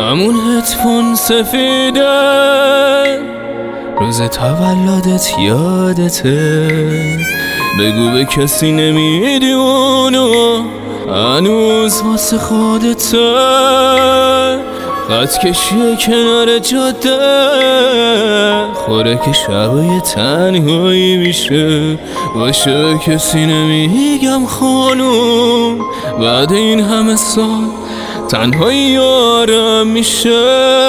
همون هدفون سفیده روز تولدت یادته، بگو به کسی نمیدونو هنوز واسه خودته. خط کشیه کنار جاده خوره که شبای تنهایی میشه، باشه کسی نمیگم خانوم بعد این همه سال تنهایی آرام میشه.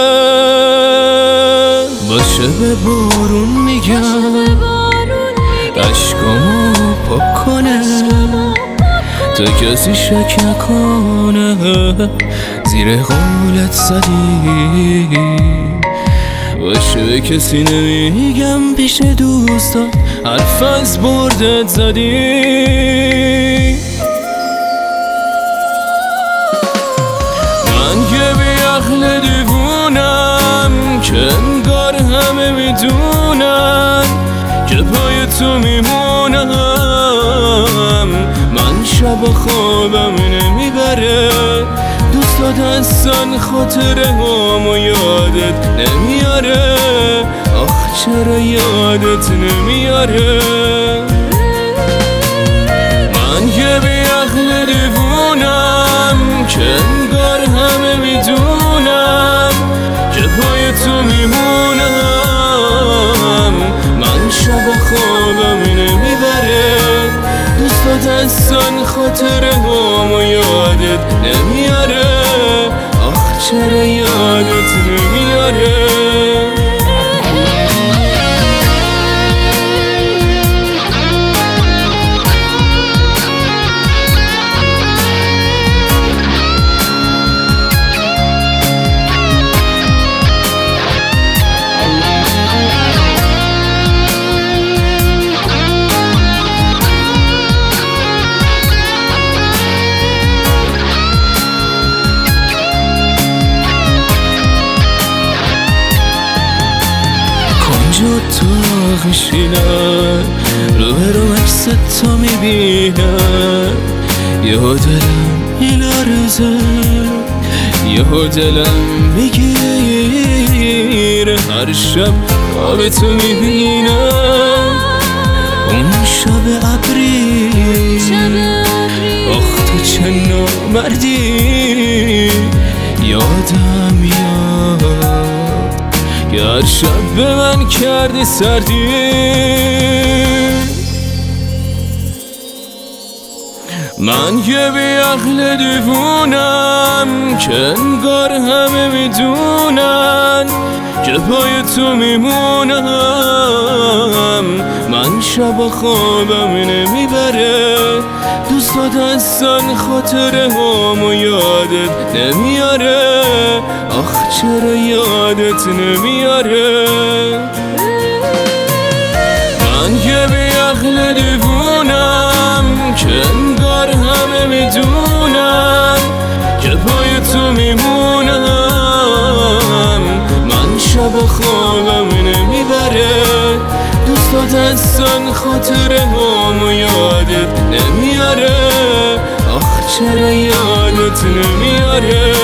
باشه به بارون میگم عشقامو پاک کنه تا کسی شک نکنه زیر قولت زدی. باشه به کسی نمیگم پیش دوستا حرف از بردت زدی. من که بی عقل دیوونم که انگار همه میدونن که پای تو میمونم. من شب خوابم نمیبره، دوست داشتن خاطره همو یادت نمیاره. آخ چرا یادت نمیاره. من که بی عقل دیوونم که انگار همه میدونم که پای تو میمونم. من شب خوابم نمیبره، دوست داشتن خاطره همو یادت نمیاره. آخ چرا یادت نمیاره. تو میشینم رو عکست تو میبینم، یهو دلم میلرزه، یهو دلم میگیره. هر شب خواب تو میبینم اون شب ابری. آخ تو چه نامردی، یادم میاد که هر شب به من کردی سردی. من که بی عقل دیوونم که انگار همه میدونن که پای تو میمونم. من شب خوابم نمیبره، دوست داشتن خاطره همو یادت نمیاره. آخ چرا یادت نمیاره. من که بی عقل دیوونم که انگار همه میدونن که پای تو میمونم. من شب خوابم نمیبره، دوست داشتن خاطره همو یادت نمیاره. آخ چرا یادت نمیاره.